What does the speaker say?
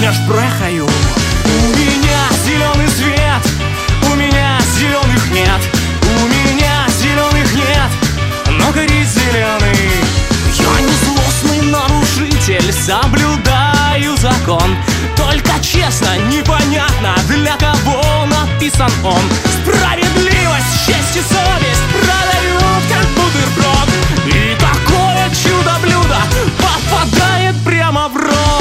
не шпрехаю. У меня зеленый свет, у меня зеленых нет, у меня зеленых нет, но горит зеленый. Я не злостный нарушитель, соблюдаю закон, только честно, непонятно, для кого написан он. Справедливость, честь и совесть продают как бутерброд, и такое чудо-блюдо попадает прямо в рот.